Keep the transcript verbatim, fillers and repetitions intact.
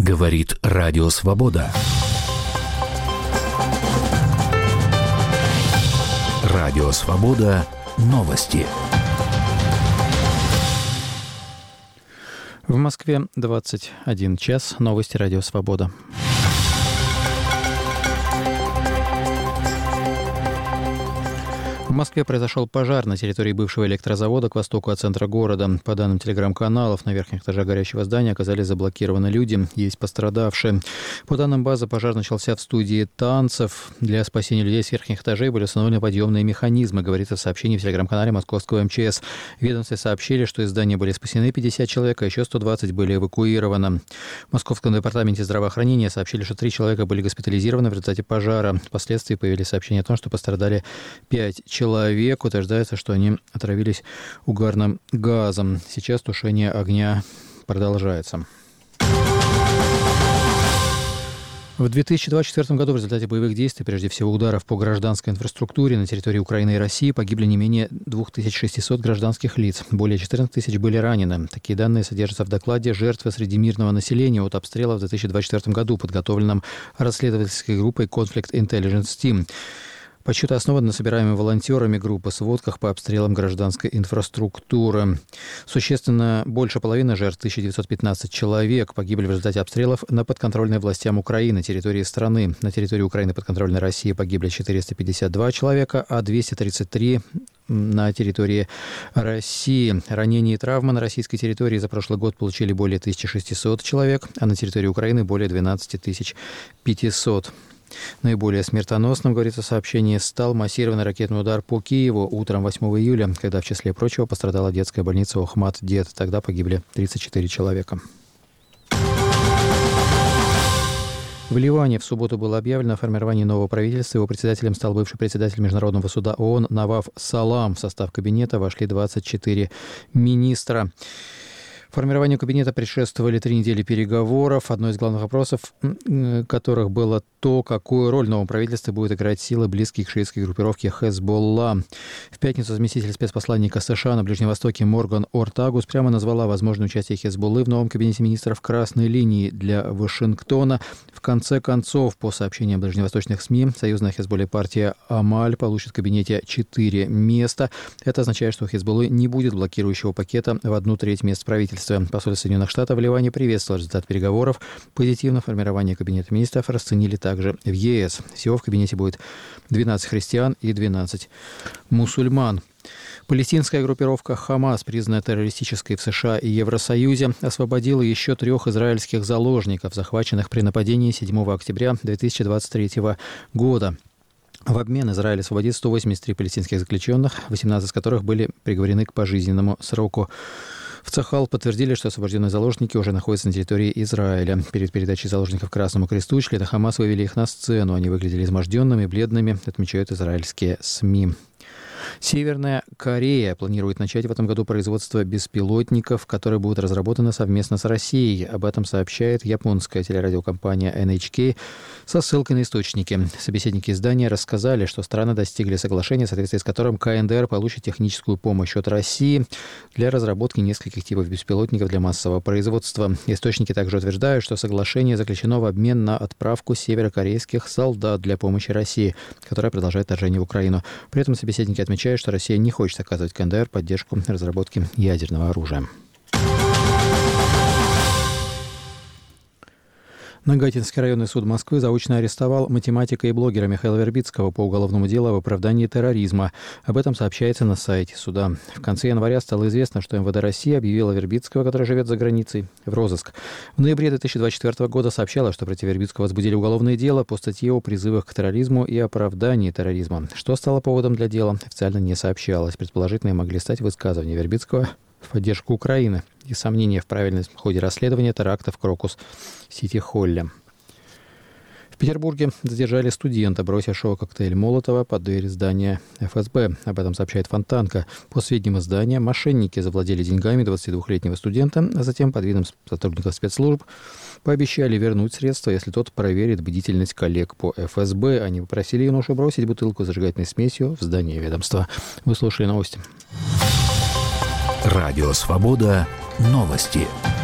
Говорит Радио Свобода. Радио Свобода. Новости. В Москве двадцать один час. Новости Радио Свобода. В Москве произошел пожар на территории бывшего электрозавода к востоку от центра города. По данным телеграм-каналов, на верхних этажах горящего здания оказались заблокированы люди, есть пострадавшие. По данным базы, пожар начался в студии танцев. Для спасения людей с верхних этажей были установлены подъемные механизмы, говорится в сообщении в телеграм-канале московского эм че эс. В ведомстве сообщили, что из здания были спасены пятьдесят человек, а еще сто двадцать были эвакуированы. В Московском департаменте здравоохранения сообщили, что три человека были госпитализированы в результате пожара. Впоследствии появились сообщения о том, что пострадали пять человек. Человек. Утверждается, что они отравились угарным газом. Сейчас тушение огня продолжается. В две тысячи двадцать четвёртом году в результате боевых действий, прежде всего ударов по гражданской инфраструктуре на территории Украины и России, погибли не менее две тысячи шестьсот гражданских лиц. Более четырнадцать тысяч были ранены. Такие данные содержатся в докладе «Жертвы среди мирного населения от обстрелов в две тысячи двадцать четвёртом году», подготовленном расследовательской группой Conflict Intelligence Team. Подсчеты основаны на собираемой волонтерами группы сводках по обстрелам гражданской инфраструктуры. Существенно больше половины жертв, тысяча девятьсот пятнадцать человек, погибли в результате обстрелов на подконтрольной властям Украины территории страны. На территории Украины подконтрольной России погибли четыреста пятьдесят два человека, а двести тридцать три на территории России. Ранения и травмы на российской территории за прошлый год получили более тысяча шестьсот человек, а на территории Украины более двенадцать тысяч пятьсот. Наиболее смертоносным, говорится в сообщении, стал массированный ракетный удар по Киеву утром восьмого июля, когда, в числе прочего, пострадала детская больница Охмат-Дет. Тогда погибли тридцать четыре человека. В Ливане в субботу было объявлено о формировании нового правительства. Его председателем стал бывший председатель Международного суда ООН Наваф Салам. В состав кабинета вошли двадцать четыре министра. Формированию кабинета предшествовали три недели переговоров. Одно из главных вопросов, которых было то, какую роль в новом правительстве будет играть силы, близкие к шиитской группировке Хезболла. В пятницу заместитель спецпосланника США на Ближнем Востоке Морган Ортагус прямо назвала возможное участие Хезболлы в новом кабинете министров красной линией для Вашингтона. В конце концов, по сообщениям ближневосточных СМИ, союзная Хезболле партия Амаль получит в кабинете четыре места. Это означает, что у Хезболлы не будет блокирующего пакета в одну треть мест правительства. Посольство Соединенных Штатов в Ливане приветствовало результат переговоров. Позитивно формирование кабинета министров расценили также в е эс. Всего в кабинете будет двенадцать христиан и двенадцать мусульман. Палестинская группировка «Хамас», признанная террористической в США и Евросоюзе, освободила еще трех израильских заложников, захваченных при нападении седьмого октября две тысячи двадцать третьего года. В обмен Израиль освободит сто восемьдесят три палестинских заключенных, восемнадцать из которых были приговорены к пожизненному сроку. В Цахал подтвердили, что освобожденные заложники уже находятся на территории Израиля. Перед передачей заложников Красному Кресту члены Хамас вывели их на сцену. Они выглядели изможденными, бледными, отмечают израильские СМИ. Северная Корея планирует начать в этом году производство беспилотников, которые будут разработаны совместно с Россией. Об этом сообщает японская телерадиокомпания эн эйч кей со ссылкой на источники. Собеседники издания рассказали, что страны достигли соглашения, в соответствии с которым ка эн дэ эр получит техническую помощь от России для разработки нескольких типов беспилотников для массового производства. Источники также утверждают, что соглашение заключено в обмен на отправку северокорейских солдат для помощи России, которая продолжает вторжение в Украину. При этом собеседники отмечают, что Россия не хочет оказывать ка эн дэ эр поддержку разработки ядерного оружия. Нагатинский районный суд Москвы заочно арестовал математика и блогера Михаила Вербицкого по уголовному делу об оправдании терроризма. Об этом сообщается на сайте суда. В конце января стало известно, что эм вэ дэ России объявила Вербицкого, который живет за границей, в розыск. В ноябре две тысячи двадцать четвёртого года сообщала, что против Вербицкого возбудили уголовное дело по статье о призывах к терроризму и оправдании терроризма. Что стало поводом для дела, официально не сообщалось. Предположительно, могли стать высказывания Вербицкого в поддержку Украины и сомнения в правильности в ходе расследования теракта в Крокус-Сити-Холле. В Петербурге задержали студента, бросившего коктейль Молотова под дверь здания эф эс бэ. Об этом сообщает Фонтанка. По сведениям издания, мошенники завладели деньгами двадцатидвухлетнего студента, а затем под видом сотрудников спецслужб пообещали вернуть средства, если тот проверит бдительность коллег по эф эс бэ. Они попросили юношу бросить бутылку с зажигательной смесью в здание ведомства. Вы слушали новости. Радио «Свобода». Новости.